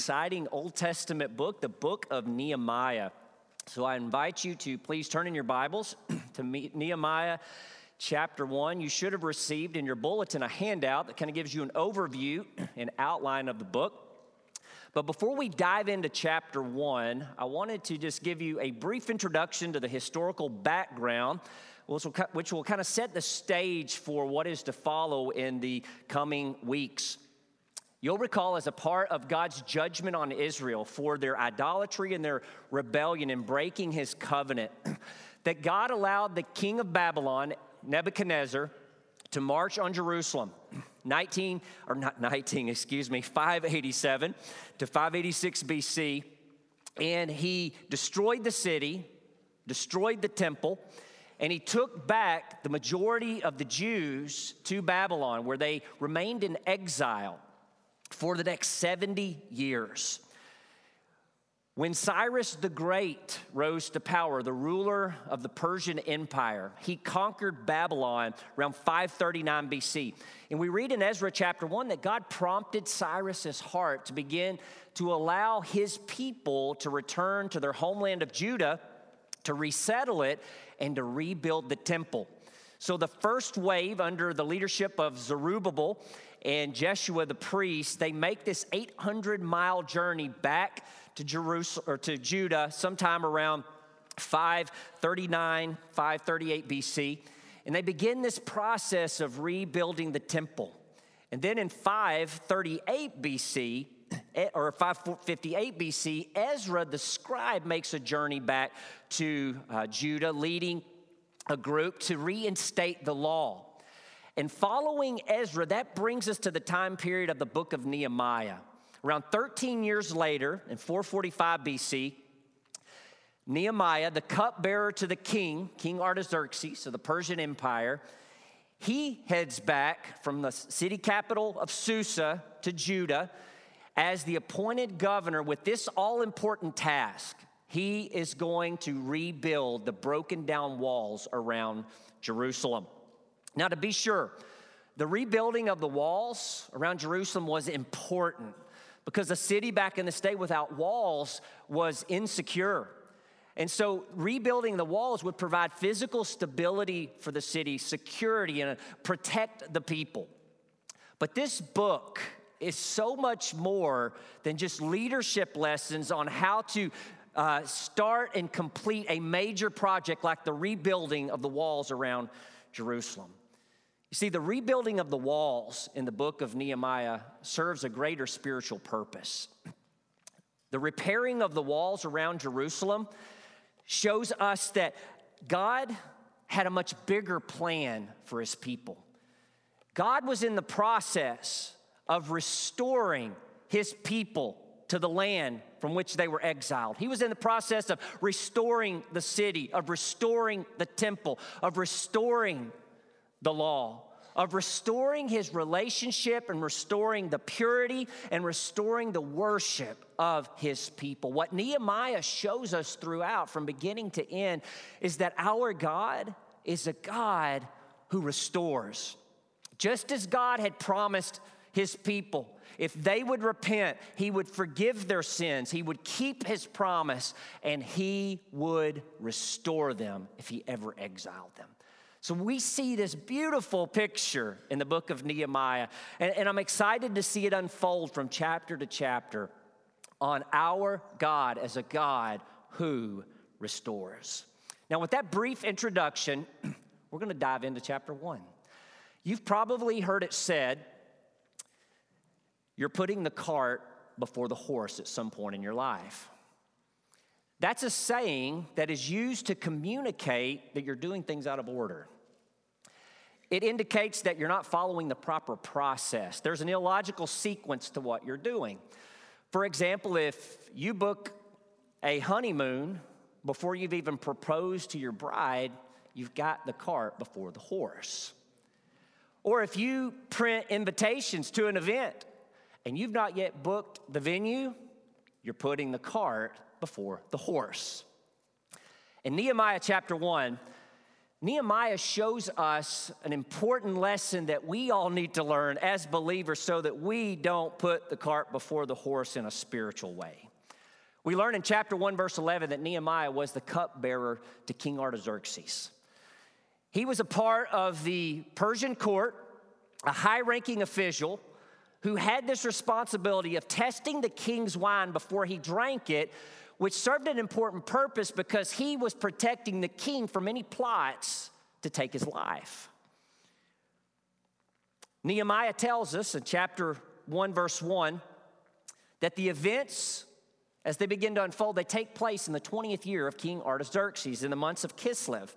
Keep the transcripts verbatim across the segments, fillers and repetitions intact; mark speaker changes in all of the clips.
Speaker 1: exciting Old Testament book, the book of Nehemiah. So I invite you to please turn in your Bibles to Nehemiah chapter one. You should have received in your bulletin a handout that kind of gives you an overview and outline of the book. But before we dive into chapter one, I wanted to just give you a brief introduction to the historical background, which will, which will kind of set the stage for what is to follow in the coming weeks. You'll recall, as a part of God's judgment on Israel for their idolatry and their rebellion in breaking his covenant, that God allowed the king of Babylon, Nebuchadnezzar, to march on Jerusalem, nineteen, or not nineteen, excuse me, five eighty-seven to five eighty-six B C, and he destroyed the city, destroyed the temple, and he took back the majority of the Jews to Babylon, where they remained in exile for the next seventy years. When Cyrus the Great rose to power, the ruler of the Persian Empire, he conquered Babylon around five thirty-nine B C. And we read in Ezra chapter one that God prompted Cyrus's heart to begin to allow his people to return to their homeland of Judah, to resettle it, and to rebuild the temple. So the first wave, under the leadership of Zerubbabel and Jeshua the priest, they make this eight hundred mile journey back to Jerusalem or to Judah sometime around five thirty-nine, five thirty-eight B C. And they begin this process of rebuilding the temple. And then in five thirty-eight B C, or five fifty-eight B C, Ezra the scribe makes a journey back to uh, Judah, leading a group to reinstate the law. And following Ezra, that brings us to the time period of the book of Nehemiah. Around thirteen years later, in four forty-five B C, Nehemiah, the cupbearer to the king, King Artaxerxes of the Persian Empire, he heads back from the city capital of Susa to Judah as the appointed governor with this all-important task. He is going to rebuild the broken down walls around Jerusalem. Now, to be sure, the rebuilding of the walls around Jerusalem was important because a city back in the day without walls was insecure. And so rebuilding the walls would provide physical stability for the city, security, and protect the people. But this book is so much more than just leadership lessons on how to uh, start and complete a major project like the rebuilding of the walls around Jerusalem. You see, the rebuilding of the walls in the book of Nehemiah serves a greater spiritual purpose. The repairing of the walls around Jerusalem shows us that God had a much bigger plan for his people. God was in the process of restoring his people to the land from which they were exiled. He was in the process of restoring the city, of restoring the temple, of restoring the law, of restoring his relationship and restoring the purity and restoring the worship of his people. What Nehemiah shows us throughout from beginning to end is that our God is a God who restores. Just as God had promised his people, if they would repent, he would forgive their sins, he would keep his promise, and he would restore them if he ever exiled them. So we see this beautiful picture in the book of Nehemiah, and, and I'm excited to see it unfold from chapter to chapter on our God as a God who restores. Now, with that brief introduction, we're going to dive into chapter one. You've probably heard it said, you're putting the cart before the horse at some point in your life. That's a saying that is used to communicate that you're doing things out of order. It indicates that you're not following the proper process. There's an illogical sequence to what you're doing. For example, if you book a honeymoon before you've even proposed to your bride, you've got the cart before the horse. Or if you print invitations to an event and you've not yet booked the venue, you're putting the cart before the horse. In Nehemiah chapter one, Nehemiah shows us an important lesson that we all need to learn as believers so that we don't put the cart before the horse in a spiritual way. We learn in chapter one, verse eleven, that Nehemiah was the cupbearer to King Artaxerxes. He was a part of the Persian court, a high-ranking official who had this responsibility of testing the king's wine before he drank it, which served an important purpose because he was protecting the king from any plots to take his life. Nehemiah tells us in chapter one, verse one, that the events, as they begin to unfold, they take place in the twentieth year of King Artaxerxes, in the months of Kislev.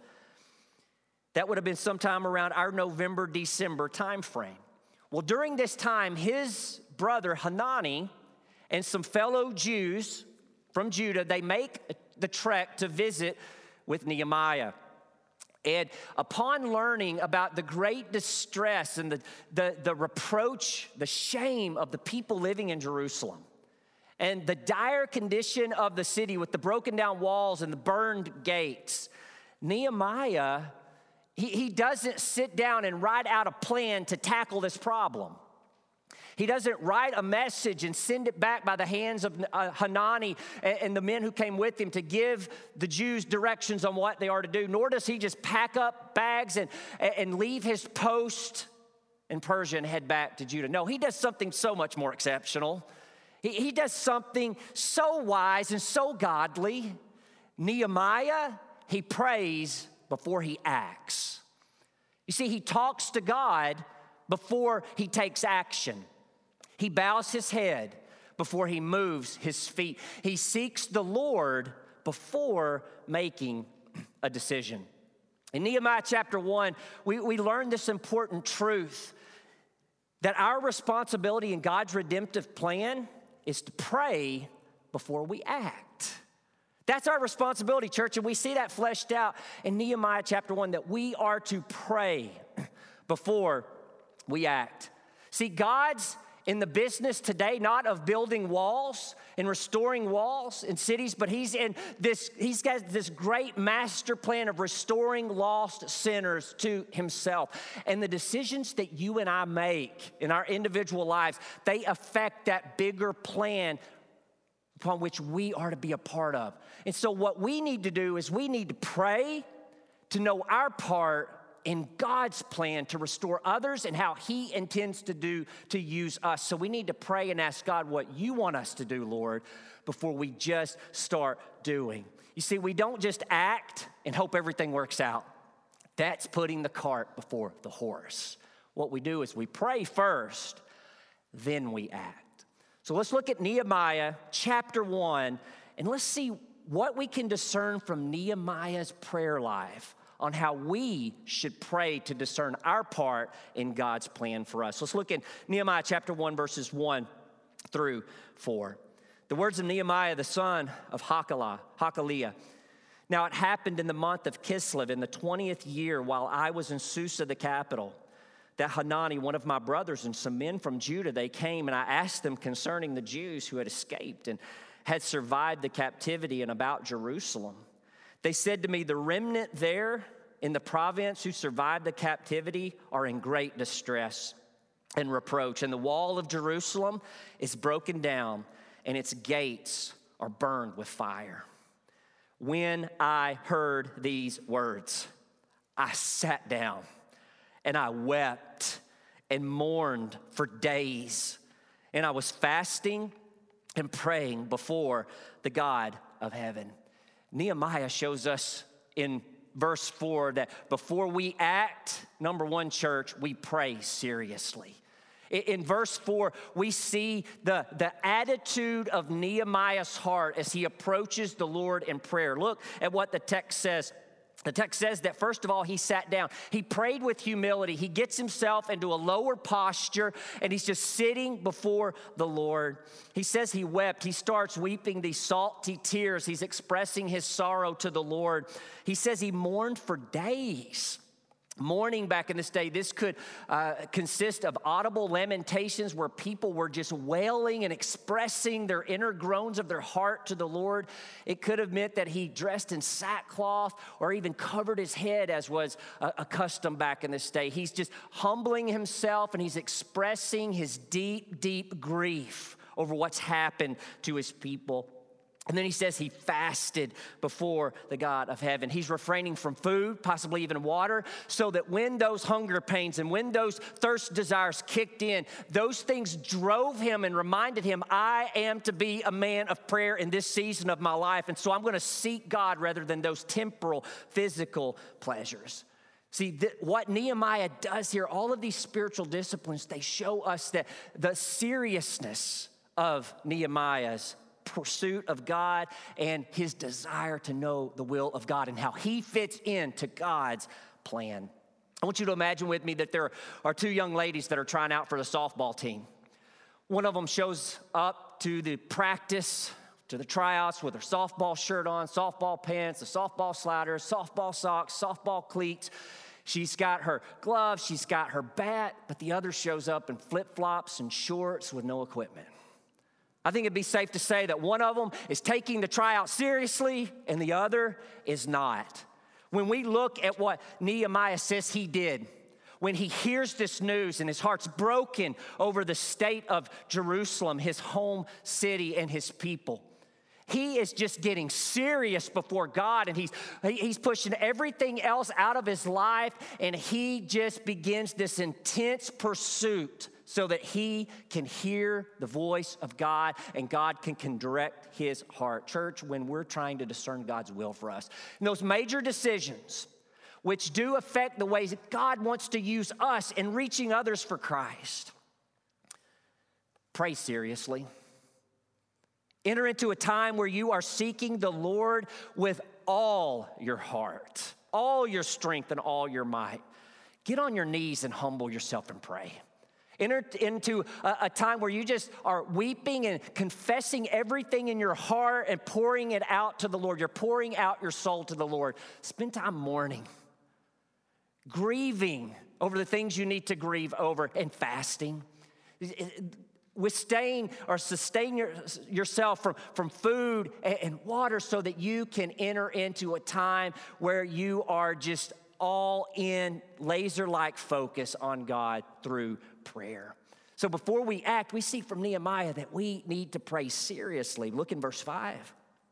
Speaker 1: That would have been sometime around our November, December time frame. Well, during this time, his brother Hanani and some fellow Jews from Judah, they make the trek to visit with Nehemiah. And upon learning about the great distress and the, the, the reproach, the shame of the people living in Jerusalem, and the dire condition of the city with the broken down walls and the burned gates, Nehemiah, he, he doesn't sit down and write out a plan to tackle this problem. He doesn't write a message and send it back by the hands of uh, Hanani and, and the men who came with him to give the Jews directions on what they are to do, nor does he just pack up bags and, and leave his post in Persia and head back to Judah. No, he does something so much more exceptional. He, he does something so wise and so godly. Nehemiah, he prays before he acts. You see, he talks to God before he takes action. He bows his head before he moves his feet. He seeks the Lord before making a decision. In Nehemiah chapter one, we, we learn this important truth that our responsibility in God's redemptive plan is to pray before we act. That's our responsibility, church, and we see that fleshed out in Nehemiah chapter one, that we are to pray before we act. See, God's in the business today, not of building walls and restoring walls in cities, but he's in this, he's got this great master plan of restoring lost sinners to himself. And the decisions that you and I make in our individual lives, they affect that bigger plan upon which we are to be a part of. And so what we need to do is we need to pray to know our part in God's plan to restore others and how he intends to do, to use us. So we need to pray and ask God what you want us to do, Lord, before we just start doing. You see, we don't just act and hope everything works out. That's putting the cart before the horse. What we do is we pray first, then we act. So let's look at Nehemiah chapter one, and let's see what we can discern from Nehemiah's prayer life on how we should pray to discern our part in God's plan for us. Let's look at Nehemiah chapter one, verses one through four. The words of Nehemiah, the son of Hachaliah, Hachaliah. Now it happened in the month of Kislev, in the twentieth year, while I was in Susa, the capital, that Hanani, one of my brothers, and some men from Judah, they came, and I asked them concerning the Jews who had escaped and had survived the captivity and about Jerusalem. They said to me, the remnant there in the province who survived the captivity are in great distress and reproach. And the wall of Jerusalem is broken down, and its gates are burned with fire. When I heard these words, I sat down and I wept and mourned for days. And I was fasting and praying before the God of heaven. Nehemiah shows us in verse four that before we act, number one, church, we pray seriously. In verse four, we see the, the attitude of Nehemiah's heart as he approaches the Lord in prayer. Look at what the text says. The text says that, first of all, he sat down. He prayed with humility. He gets himself into a lower posture, and he's just sitting before the Lord. He says he wept. He starts weeping these salty tears. He's expressing his sorrow to the Lord. He says he mourned for days. Mourning back in this day, this could uh, consist of audible lamentations where people were just wailing and expressing their inner groans of their heart to the Lord. It could have meant that he dressed in sackcloth or even covered his head, as was uh, accustomed back in this day. He's just humbling himself and he's expressing his deep, deep grief over what's happened to his people. And then he says he fasted before the God of heaven. He's refraining from food, possibly even water, so that when those hunger pains and when those thirst desires kicked in, those things drove him and reminded him, I am to be a man of prayer in this season of my life. And so I'm going to seek God rather than those temporal, physical pleasures. See, th- what Nehemiah does here, all of these spiritual disciplines, they show us that the seriousness of Nehemiah's pursuit of God and his desire to know the will of God and how he fits into God's plan. I want you to imagine with me that there are two young ladies that are trying out for the softball team. One of them shows up to the practice, to the tryouts with her softball shirt on, softball pants, the softball sliders, softball socks, softball cleats. She's got her gloves, she's got her bat, but the other shows up in flip-flops and shorts with no equipment. I think it'd be safe to say that one of them is taking the tryout seriously and the other is not. When we look at what Nehemiah says he did, when he hears this news and his heart's broken over the state of Jerusalem, his home city and his people, he is just getting serious before God, and he's, he's pushing everything else out of his life, and he just begins this intense pursuit so that he can hear the voice of God and God can, can direct his heart. Church, when we're trying to discern God's will for us, and those major decisions which do affect the ways that God wants to use us in reaching others for Christ, pray seriously. Enter into a time where you are seeking the Lord with all your heart, all your strength, and all your might. Get on your knees and humble yourself and pray. Enter into a, a time where you just are weeping and confessing everything in your heart and pouring it out to the Lord. You're pouring out your soul to the Lord. Spend time mourning, grieving over the things you need to grieve over, and fasting. Withstaying or sustain your, yourself from, from food and, and water so that you can enter into a time where you are just all in laser-like focus on God through prayer. So before we act, we see from Nehemiah that we need to pray seriously. Look in verse five.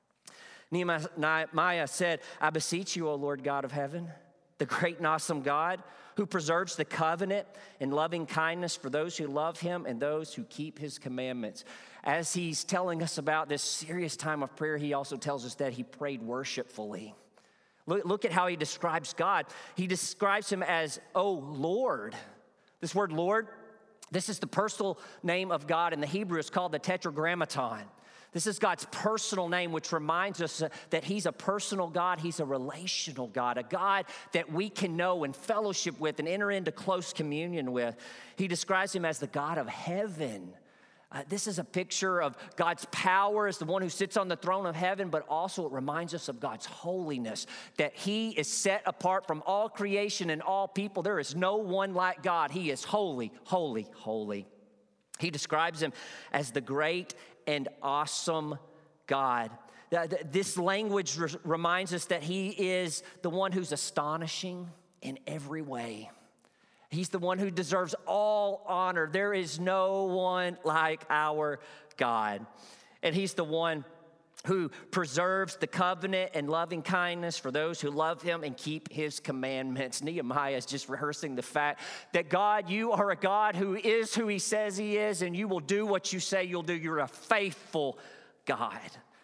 Speaker 1: Nehemiah said, I beseech you, O Lord God of heaven, the great and awesome God, who preserves the covenant and loving kindness for those who love him and those who keep his commandments. As he's telling us about this serious time of prayer, he also tells us that he prayed worshipfully. Look, look at how he describes God. He describes him as, oh, Lord. This word Lord, this is the personal name of God. In the Hebrew, it's called the Tetragrammaton. This is God's personal name, which reminds us that he's a personal God. He's a relational God, a God that we can know and fellowship with and enter into close communion with. He describes him as the God of heaven. Uh, this is a picture of God's power as the one who sits on the throne of heaven, but also it reminds us of God's holiness, that he is set apart from all creation and all people. There is no one like God. He is holy, holy, holy. He describes him as the great and awesome God. This language reminds us that he is the one who's astonishing in every way. He's the one who deserves all honor. There is no one like our God. And he's the one who preserves the covenant and loving kindness for those who love him and keep his commandments. Nehemiah is just rehearsing the fact that God, you are a God who is who he says he is, and you will do what you say you'll do. You're a faithful God.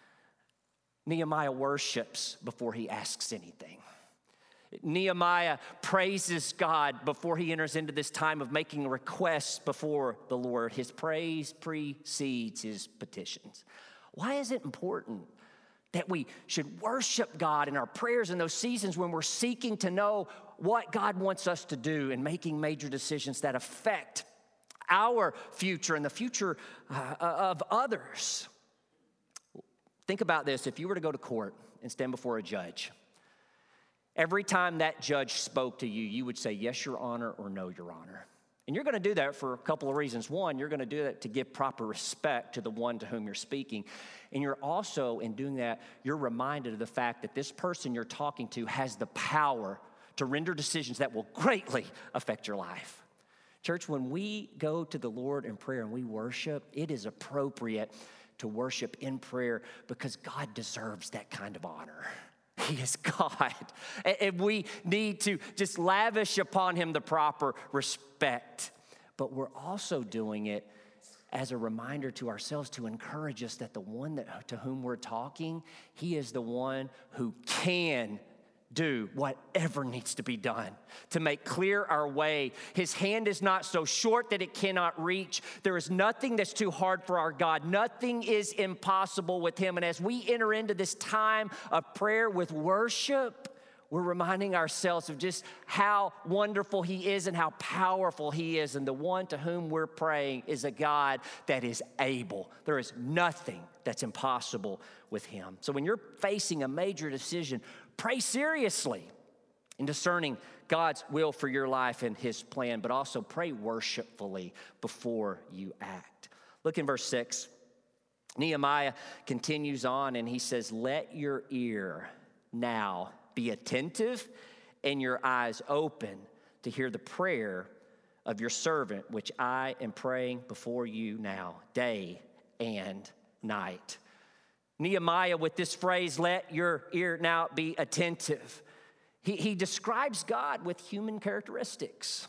Speaker 1: Nehemiah worships before he asks anything. Nehemiah praises God before he enters into this time of making requests before the Lord. His praise precedes his petitions. Why is it important that we should worship God in our prayers in those seasons when we're seeking to know what God wants us to do and making major decisions that affect our future and the future uh, of others? Think about this. If you were to go to court and stand before a judge, Every time that judge spoke to you, you would say, yes, Your Honor, or no, Your Honor. And you're going to do that for a couple of reasons. One, you're going to do that to give proper respect to the one to whom you're speaking. And you're also, in doing that, you're reminded of the fact that this person you're talking to has the power to render decisions that will greatly affect your life. Church, when we go to the Lord in prayer and we worship, it is appropriate to worship in prayer because God deserves that kind of honor. He is God. And we need to just lavish upon him the proper respect. But we're also doing it as a reminder to ourselves to encourage us that the one that, to whom we're talking, he is the one who can do whatever needs to be done to make clear our way. His hand is not so short that it cannot reach. There is nothing that's too hard for our God. Nothing is impossible with him. And as we enter into this time of prayer with worship, we're reminding ourselves of just how wonderful he is and how powerful he is. And the one to whom we're praying is a God that is able. There is nothing that's impossible with him. So when you're facing a major decision, pray seriously in discerning God's will for your life and his plan, but also pray worshipfully before you act. Look in verse six. Nehemiah continues on and he says, let your ear now be attentive and your eyes open to hear the prayer of your servant, which I am praying before you now, day and night. Nehemiah, with this phrase, let your ear now be attentive. He, he describes God with human characteristics.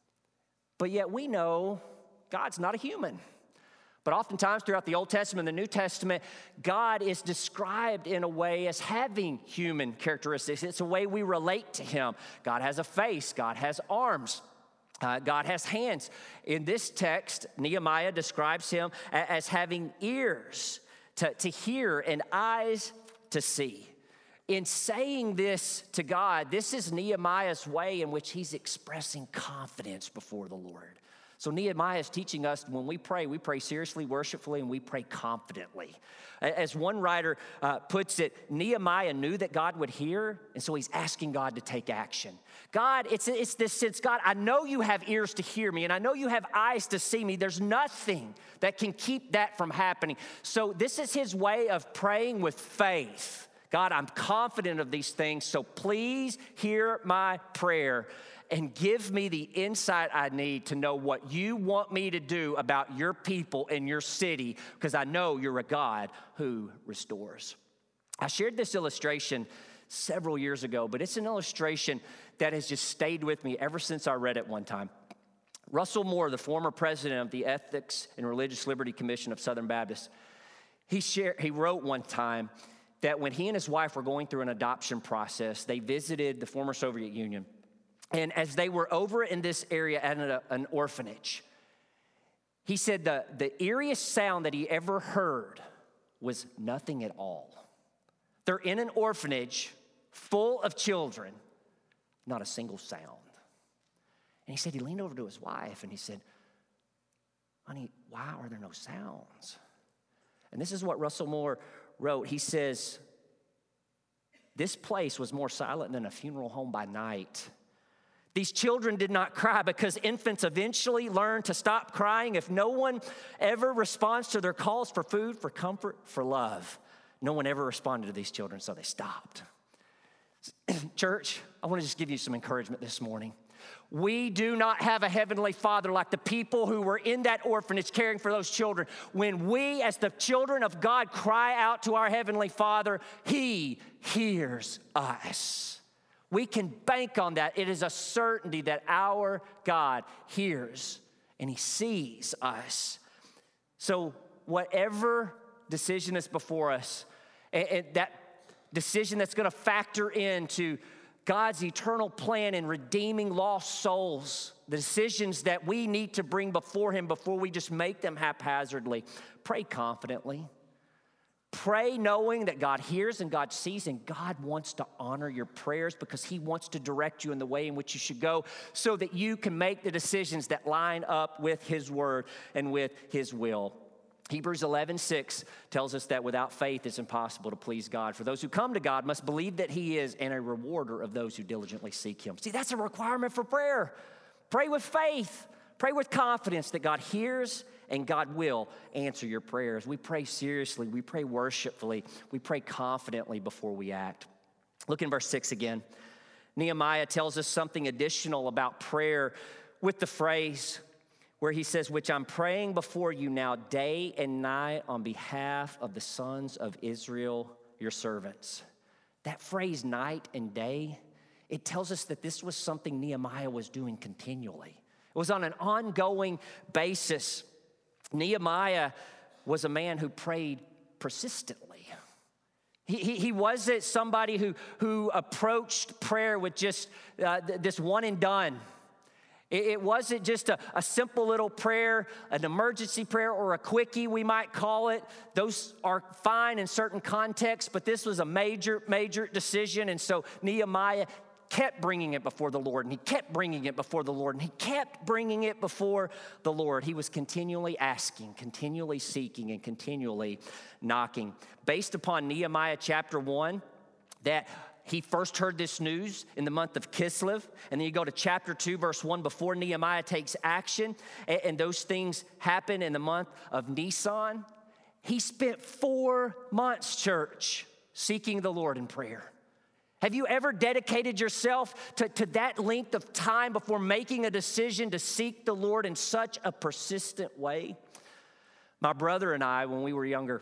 Speaker 1: But yet we know God's not a human. But oftentimes throughout the Old Testament and the New Testament, God is described in a way as having human characteristics. It's a way we relate to him. God has a face. God has arms. Uh, God has hands. In this text, Nehemiah describes him as having ears to, to hear and eyes to see. In saying this to God, this is Nehemiah's way in which he's expressing confidence before the Lord. So Nehemiah is teaching us when we pray, we pray seriously, worshipfully, and we pray confidently. As one writer uh, puts it, Nehemiah knew that God would hear, and so he's asking God to take action. God, it's, it's this sense, God, I know you have ears to hear me, and I know you have eyes to see me. There's nothing that can keep that from happening. So this is his way of praying with faith. God, I'm confident of these things, so please hear my prayer and give me the insight I need to know what you want me to do about your people and your city, because I know you're a God who restores. I shared this illustration several years ago, but it's an illustration that has just stayed with me ever since I read it one time. Russell Moore, the former president of the Ethics and Religious Liberty Commission of Southern Baptists, he shared, he wrote one time that when he and his wife were going through an adoption process, they visited the former Soviet Union. And as they were over in this area at an, an orphanage, he said the, the eeriest sound that he ever heard was nothing at all. They're in an orphanage full of children, not a single sound. And he said he leaned over to his wife and he said, honey, why are there no sounds? And this is what Russell Moore wrote. He says, this place was more silent than a funeral home by night. These children did not cry because infants eventually learn to stop crying if no one ever responds to their calls for food, for comfort, for love. No one ever responded to these children, so they stopped. Church, I want to just give you some encouragement this morning. We do not have a heavenly Father like the people who were in that orphanage caring for those children. When we, as the children of God, cry out to our heavenly Father, he hears us. We can bank on that. It is a certainty that our God hears and he sees us. So whatever decision is before us, and, and that decision that's going to factor into God's eternal plan in redeeming lost souls, the decisions that we need to bring before him before we just make them haphazardly, pray confidently. Pray knowing that God hears and God sees, and God wants to honor your prayers because he wants to direct you in the way in which you should go so that you can make the decisions that line up with his word and with his will. Hebrews eleven six tells us that without faith it's impossible to please God. For those who come to God must believe that he is and a rewarder of those who diligently seek him. See, that's a requirement for prayer. Pray with faith. Pray with confidence that God hears and God will answer your prayers. We pray seriously. We pray worshipfully. We pray confidently before we act. Look in verse six again. Nehemiah tells us something additional about prayer with the phrase where he says, which I'm praying before you now day and night on behalf of the sons of Israel, your servants. That phrase, night and day, it tells us that this was something Nehemiah was doing continually. It was on an ongoing basis. Nehemiah was a man who prayed persistently. He, he, he wasn't somebody who, who approached prayer with just uh, this one and done. It wasn't just a, a simple little prayer, an emergency prayer, or a quickie, we might call it. Those are fine in certain contexts, but this was a major, major decision. And so Nehemiah kept bringing it before the Lord, and he kept bringing it before the Lord, and he kept bringing it before the Lord. He was continually asking, continually seeking, and continually knocking. Based upon Nehemiah chapter one, that he first heard this news in the month of Kislev, and then you go to chapter two, verse one, before Nehemiah takes action, and, and those things happen in the month of Nisan. He spent four months, church, seeking the Lord in prayer. Have you ever dedicated yourself to, to that length of time before making a decision to seek the Lord in such a persistent way? My brother and I, when we were younger,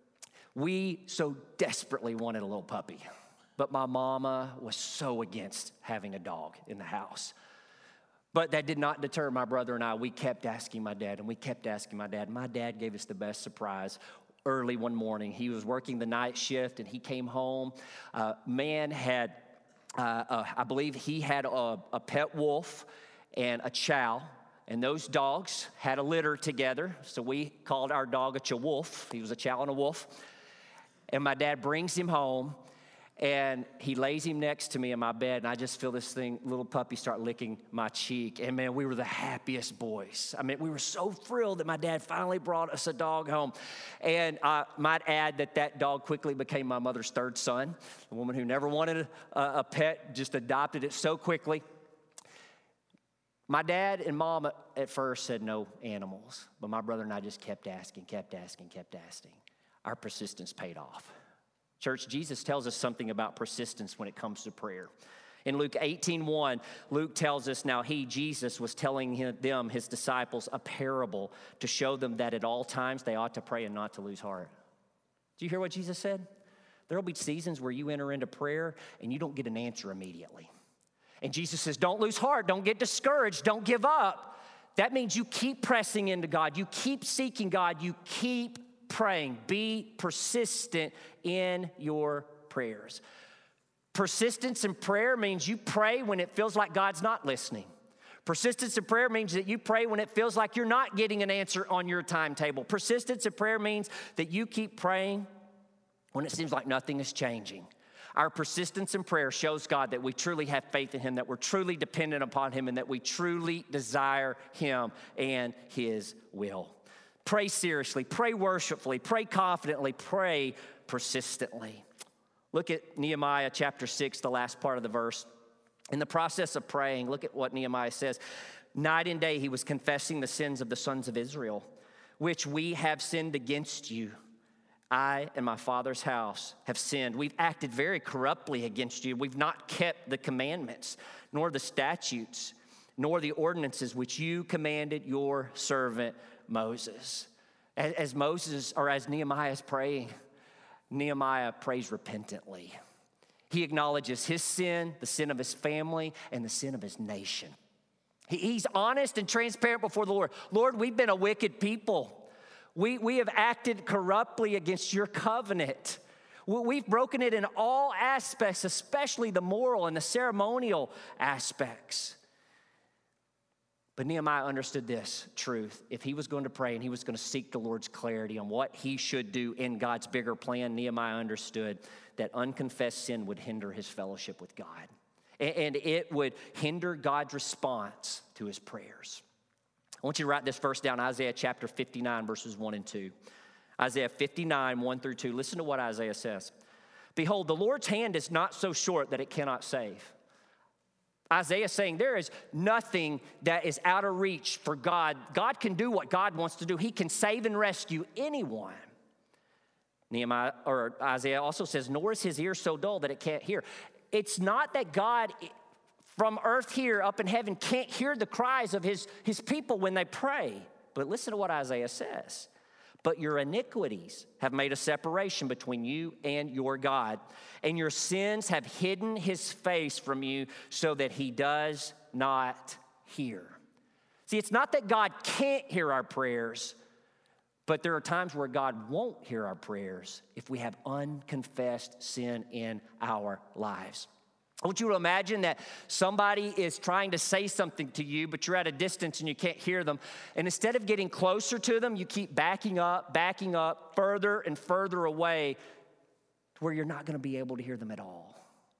Speaker 1: we so desperately wanted a little puppy. But my mama was so against having a dog in the house. But that did not deter my brother and I. We kept asking my dad, and we kept asking my dad. My dad gave us the best surprise early one morning. He was working the night shift, and he came home. Uh, man had, uh, uh, I believe he had a, a pet wolf and a chow, and those dogs had a litter together. So we called our dog a chawolf. He was a chow and a wolf. And my dad brings him home, and he lays him next to me in my bed, and I just feel this thing, little puppy, start licking my cheek. And man, we were the happiest boys. I mean, we were so thrilled that my dad finally brought us a dog home. And I might add that that dog quickly became my mother's third son. The woman who never wanted a, a pet just adopted it so quickly. My dad and mom at first said no animals, but my brother and I just kept asking, kept asking, kept asking. Our persistence paid off. Church, Jesus tells us something about persistence when it comes to prayer. In Luke eighteen one, Luke tells us, now he, Jesus, was telling him, them, his disciples, a parable to show them that at all times they ought to pray and not to lose heart. Do you hear what Jesus said? There will be seasons where you enter into prayer and you don't get an answer immediately. And Jesus says, don't lose heart, don't get discouraged, don't give up. That means you keep pressing into God, you keep seeking God, you keep praying. Be persistent in your prayers. Persistence in prayer means you pray when it feels like God's not listening. Persistence in prayer means that you pray when it feels like you're not getting an answer on your timetable. Persistence in prayer means that you keep praying when it seems like nothing is changing. Our persistence in prayer shows God that we truly have faith in him, that we're truly dependent upon him, and that we truly desire him and his will. Pray seriously, pray worshipfully, pray confidently, pray persistently. Look at Nehemiah chapter six, the last part of the verse. In the process of praying, look at what Nehemiah says. Night and day he was confessing the sins of the sons of Israel, which we have sinned against you. I and my father's house have sinned. We've acted very corruptly against you. We've not kept the commandments, nor the statutes, nor the ordinances which you commanded your servant Moses. As Moses, or as Nehemiah is praying, Nehemiah prays repentantly. He acknowledges his sin, the sin of his family, and the sin of his nation. He's honest and transparent before the Lord. Lord, we've been a wicked people. We, we have acted corruptly against your covenant. We've broken it in all aspects, especially the moral and the ceremonial aspects. But Nehemiah understood this truth. If he was going to pray and he was going to seek the Lord's clarity on what he should do in God's bigger plan, Nehemiah understood that unconfessed sin would hinder his fellowship with God. And it would hinder God's response to his prayers. I want you to write this verse down, Isaiah chapter fifty-nine, verses one and two. Isaiah fifty-nine, one through two. Listen to what Isaiah says. Behold, the Lord's hand is not so short that it cannot save. Isaiah is saying there is nothing that is out of reach for God. God can do what God wants to do. He can save and rescue anyone. Nehemiah or Isaiah also says, nor is his ear so dull that it can't hear. It's not that God from earth here up in heaven can't hear the cries of his, his people when they pray. But listen to what Isaiah says. But your iniquities have made a separation between you and your God, and your sins have hidden his face from you so that he does not hear. See, it's not that God can't hear our prayers, but there are times where God won't hear our prayers if we have unconfessed sin in our lives. I want you to imagine that somebody is trying to say something to you, but you're at a distance and you can't hear them. And instead of getting closer to them, you keep backing up, backing up, further and further away to where you're not going to be able to hear them at all.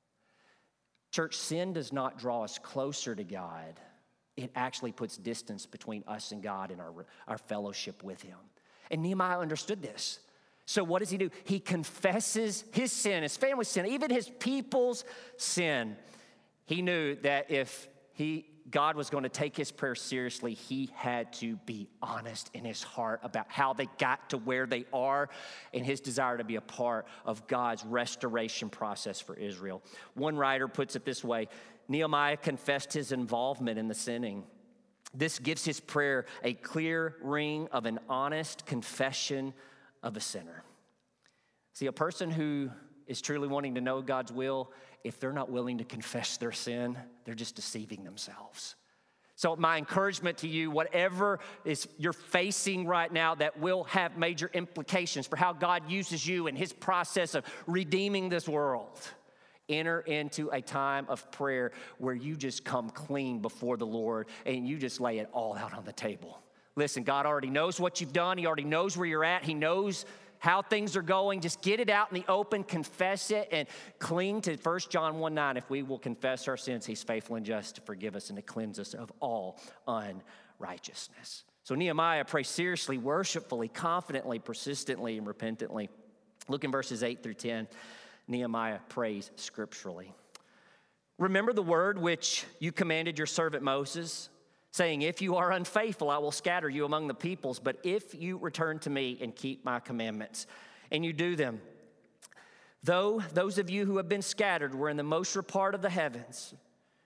Speaker 1: Church, sin does not draw us closer to God. It actually puts distance between us and God and our, our fellowship with him. And Nehemiah understood this. So what does he do? He confesses his sin, his family's sin, even his people's sin. He knew that if he, God was going to take his prayer seriously, he had to be honest in his heart about how they got to where they are and his desire to be a part of God's restoration process for Israel. One writer puts it this way: Nehemiah confessed his involvement in the sinning. This gives his prayer a clear ring of an honest confession of a sinner. See, a person who is truly wanting to know God's will, if they're not willing to confess their sin, they're just deceiving themselves. So my encouragement to you, whatever is you're facing right now that will have major implications for how God uses you in his process of redeeming this world, enter into a time of prayer where you just come clean before the Lord and you just lay it all out on the table. Listen, God already knows what you've done. He already knows where you're at. He knows how things are going. Just get it out in the open, confess it, and cling to First John one nine. If we will confess our sins, he's faithful and just to forgive us and to cleanse us of all unrighteousness. So Nehemiah prays seriously, worshipfully, confidently, persistently, and repentantly. Look in verses eight through ten. Nehemiah prays scripturally. Remember the word which you commanded your servant Moses, saying, if you are unfaithful, I will scatter you among the peoples. But if you return to me and keep my commandments, and you do them, though those of you who have been scattered were in the most part of the heavens,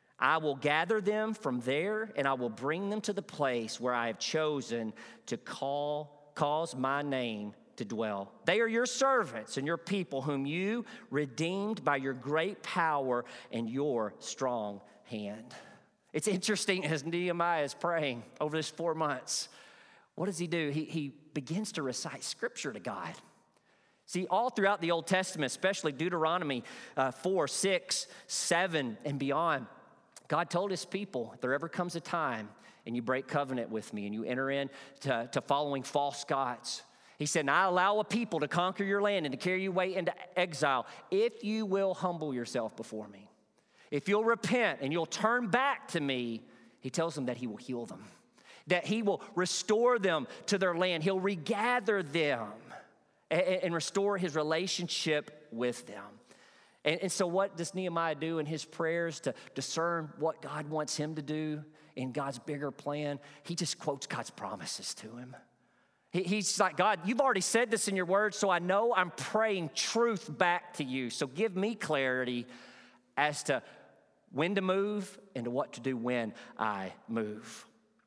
Speaker 1: I will gather them from there, and I will bring them to the place where I have chosen to call, cause my name to dwell. They are your servants and your people, whom you redeemed by your great power and your strong hand. It's interesting as Nehemiah is praying over this four months. What does he do? He, he begins to recite scripture to God. See, all throughout the Old Testament, especially Deuteronomy uh, four, six, seven, and beyond, God told his people, if there ever comes a time and you break covenant with me and you enter in to, to following false gods, he said, and I allow a people to conquer your land and to carry you away into exile if you will humble yourself before me. If you'll repent and you'll turn back to me, he tells them that he will heal them, that he will restore them to their land. He'll regather them and, and restore his relationship with them. And, and so what does Nehemiah do in his prayers to discern what God wants him to do in God's bigger plan? He just quotes God's promises to him. He, he's like, God, you've already said this in your word, so I know I'm praying truth back to you. So give me clarity as to when to move and to what to do when I move.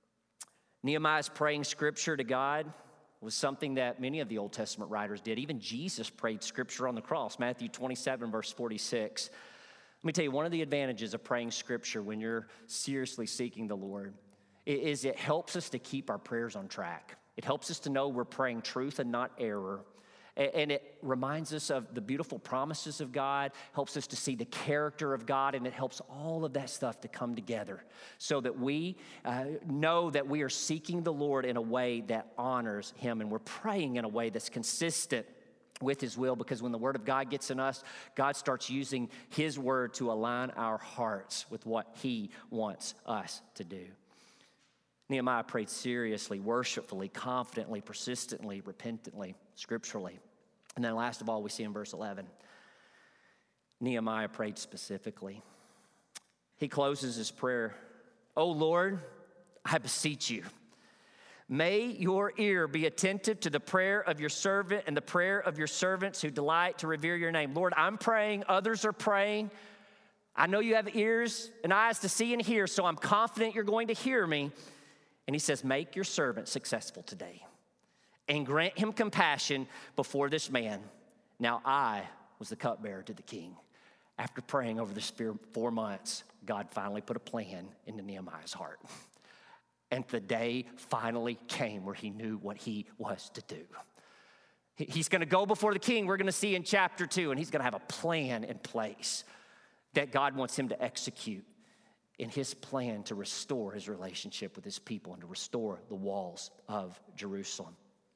Speaker 1: Nehemiah's praying scripture to God was something that many of the Old Testament writers did. Even Jesus prayed scripture on the cross, Matthew twenty-seven, verse forty-six. Let me tell you, one of the advantages of praying scripture when you're seriously seeking the Lord is it helps us to keep our prayers on track. It helps us to know we're praying truth and not error. And it reminds us of the beautiful promises of God, helps us to see the character of God, and it helps all of that stuff to come together so that we uh, know that we are seeking the Lord in a way that honors him, and we're praying in a way that's consistent with his will, because when the word of God gets in us, God starts using his word to align our hearts with what he wants us to do. Nehemiah prayed seriously, worshipfully, confidently, persistently, repentantly, scripturally. And then last of all, we see in verse eleven, Nehemiah prayed specifically. He closes his prayer, "O Lord, I beseech you, may your ear be attentive to the prayer of your servant and the prayer of your servants who delight to revere your name." Lord, I'm praying, others are praying. I know you have ears and eyes to see and hear, so I'm confident you're going to hear me. And he says, make your servant successful today and grant him compassion before this man. Now I was the cupbearer to the king. After praying over this four months, God finally put a plan into Nehemiah's heart. And the day finally came where he knew what he was to do. He's going to go before the king, we're going to see in chapter two, and he's going to have a plan in place that God wants him to execute in his plan to restore his relationship with his people and to restore the walls of Jerusalem.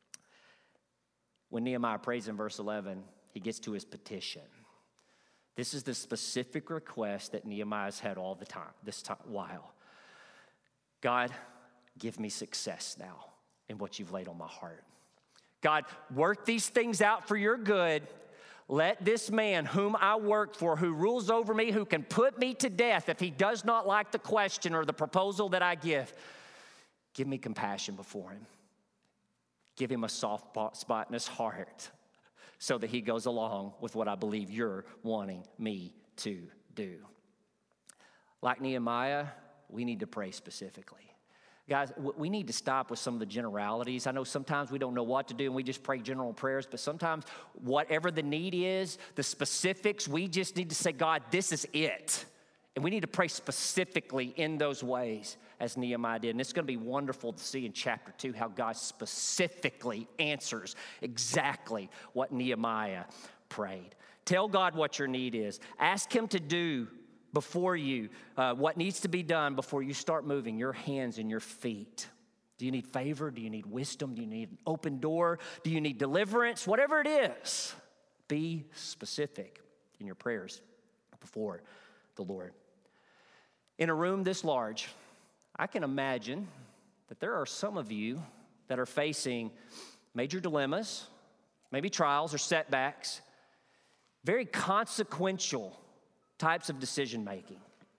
Speaker 1: When Nehemiah prays in verse eleven, he gets to his petition. This is the specific request that Nehemiah's had all the time, this time, while. God, give me success now in what you've laid on my heart. God, work these things out for your good. Let this man whom I work for, who rules over me, who can put me to death if he does not like the question or the proposal that I give, give me compassion before him. Give him a soft spot in his heart so that he goes along with what I believe you're wanting me to do. Like Nehemiah, we need to pray specifically. Guys, we need to stop with some of the generalities. I know sometimes we don't know what to do and we just pray general prayers, but sometimes whatever the need is, the specifics, we just need to say, God, this is it. And we need to pray specifically in those ways as Nehemiah did. And it's going to be wonderful to see in chapter two how God specifically answers exactly what Nehemiah prayed. Tell God what your need is. Ask him to do before you, uh, what needs to be done before you start moving your hands and your feet. Do you need favor? Do you need wisdom? Do you need an open door? Do you need deliverance? Whatever it is, be specific in your prayers before the Lord. In a room this large, I can imagine that there are some of you that are facing major dilemmas, maybe trials or setbacks, very consequential types of decision making.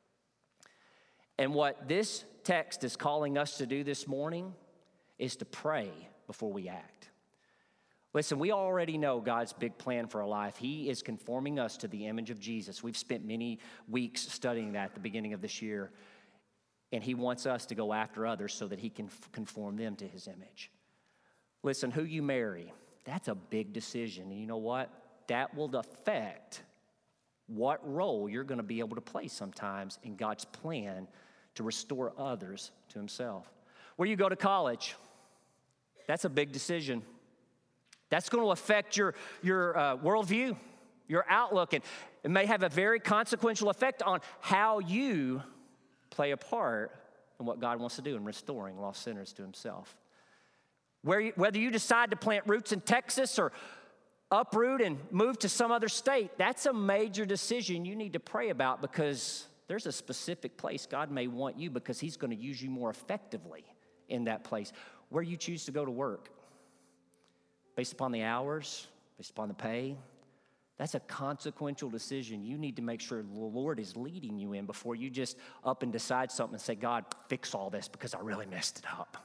Speaker 1: And what this text is calling us to do this morning is to pray before we act. Listen, we already know God's big plan for our life. He is conforming us to the image of Jesus. We've spent many weeks studying that at the beginning of this year. And he wants us to go after others so that he can conform them to his image. Listen, who you marry, that's a big decision. And you know what? That will affect what role you're going to be able to play sometimes in God's plan to restore others to himself. Where you go to college, that's a big decision. That's going to affect your, your uh, worldview, your outlook, and it may have a very consequential effect on how you play a part in what God wants to do in restoring lost sinners to himself. Where you, whether you decide to plant roots in Texas or uproot and move to some other state, that's a major decision you need to pray about, because there's a specific place God may want you because he's going to use you more effectively in that place. Where you choose to go to work, based upon the hours, based upon the pay, that's a consequential decision you need to make sure the Lord is leading you in before you just up and decide something and say, God, fix all this because I really messed it up.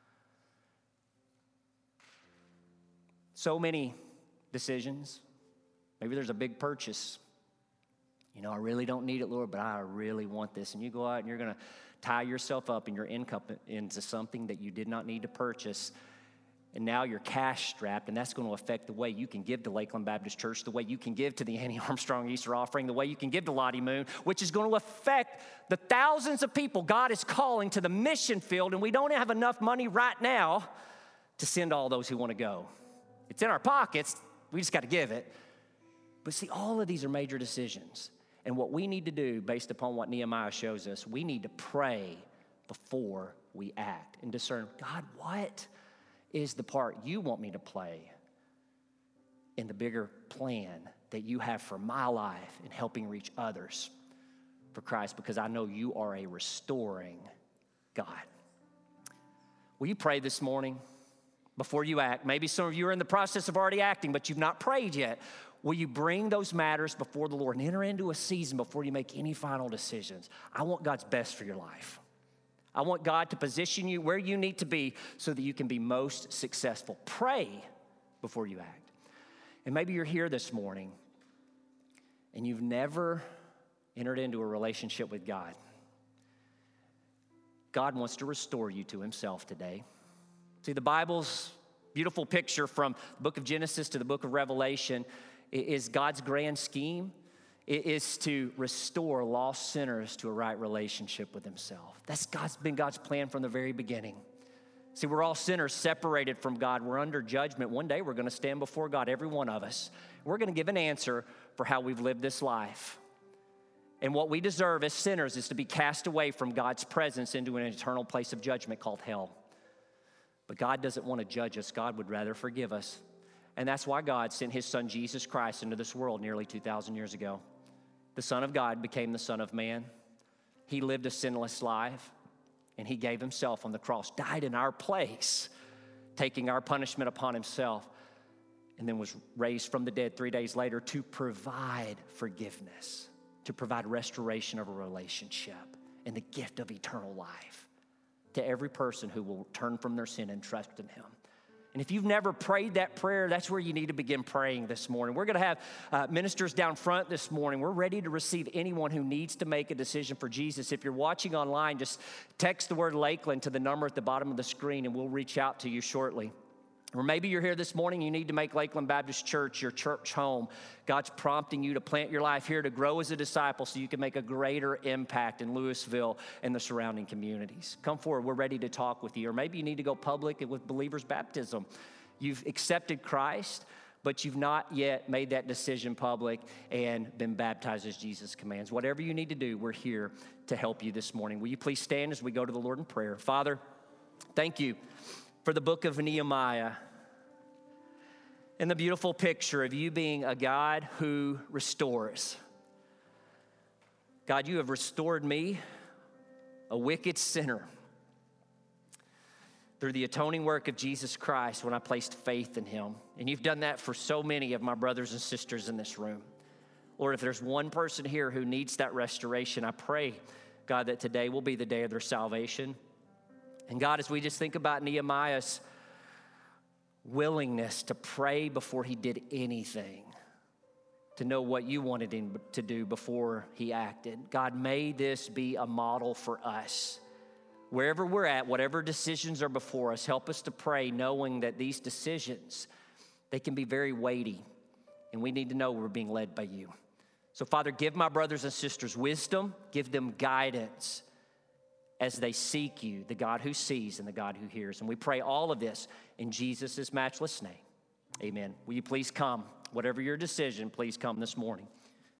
Speaker 1: So many decisions. Maybe there's a big purchase. You know, I really don't need it, Lord, but I really want this. And you go out and you're going to tie yourself up in your income into something that you did not need to purchase. And now you're cash strapped, and that's going to affect the way you can give to Lakeland Baptist Church, the way you can give to the Annie Armstrong Easter offering, the way you can give to Lottie Moon, which is going to affect the thousands of people God is calling to the mission field, and we don't have enough money right now to send all those who want to go. It's in our pockets. We just got to give it. But see, all of these are major decisions. And what we need to do, based upon what Nehemiah shows us, we need to pray before we act and discern, God, what is the part you want me to play in the bigger plan that you have for my life in helping reach others for Christ? Because I know you are a restoring God. Will you pray this morning before you act? Maybe some of you are in the process of already acting, but you've not prayed yet. Will you bring those matters before the Lord and enter into a season before you make any final decisions? I want God's best for your life. I want God to position you where you need to be so that you can be most successful. Pray before you act. And maybe you're here this morning and you've never entered into a relationship with God. God wants to restore you to himself today. See, the Bible's beautiful picture from the book of Genesis to the book of Revelation is God's grand scheme. It is to restore lost sinners to a right relationship with himself. That's God's been God's plan from the very beginning. See, we're all sinners separated from God. We're under judgment. One day we're going to stand before God, every one of us. We're going to give an answer for how we've lived this life. And what we deserve as sinners is to be cast away from God's presence into an eternal place of judgment called hell. But God doesn't want to judge us. God would rather forgive us. And that's why God sent his son Jesus Christ into this world nearly two thousand years ago. The Son of God became the Son of Man. He lived a sinless life, and he gave himself on the cross, died in our place, taking our punishment upon himself, and then was raised from the dead three days later to provide forgiveness, to provide restoration of a relationship and the gift of eternal life to every person who will turn from their sin and trust in him. And if you've never prayed that prayer, that's where you need to begin praying this morning. We're going to have uh, ministers down front this morning. We're ready to receive anyone who needs to make a decision for Jesus. If you're watching online, just text the word Lakeland to the number at the bottom of the screen, and we'll reach out to you shortly. Or maybe you're here this morning, you need to make Lakeland Baptist Church your church home. God's prompting you to plant your life here to grow as a disciple so you can make a greater impact in Louisville and the surrounding communities. Come forward, we're ready to talk with you. Or maybe you need to go public with believer's baptism. You've accepted Christ, but you've not yet made that decision public and been baptized as Jesus commands. Whatever you need to do, we're here to help you this morning. Will you please stand as we go to the Lord in prayer? Father, thank you for the book of Nehemiah and the beautiful picture of you being a God who restores. God, you have restored me, a wicked sinner, through the atoning work of Jesus Christ when I placed faith in him. And you've done that for so many of my brothers and sisters in this room. Lord, if there's one person here who needs that restoration, I pray, God, that today will be the day of their salvation. And God, as we just think about Nehemiah's willingness to pray before he did anything, to know what you wanted him to do before he acted, God, may this be a model for us. Wherever we're at, whatever decisions are before us, help us to pray knowing that these decisions, they can be very weighty, and we need to know we're being led by you. So, Father, give my brothers and sisters wisdom, give them guidance, as they seek you, the God who sees and the God who hears. And we pray all of this in Jesus' matchless name. Amen. Will you please come? Whatever your decision, please come this morning.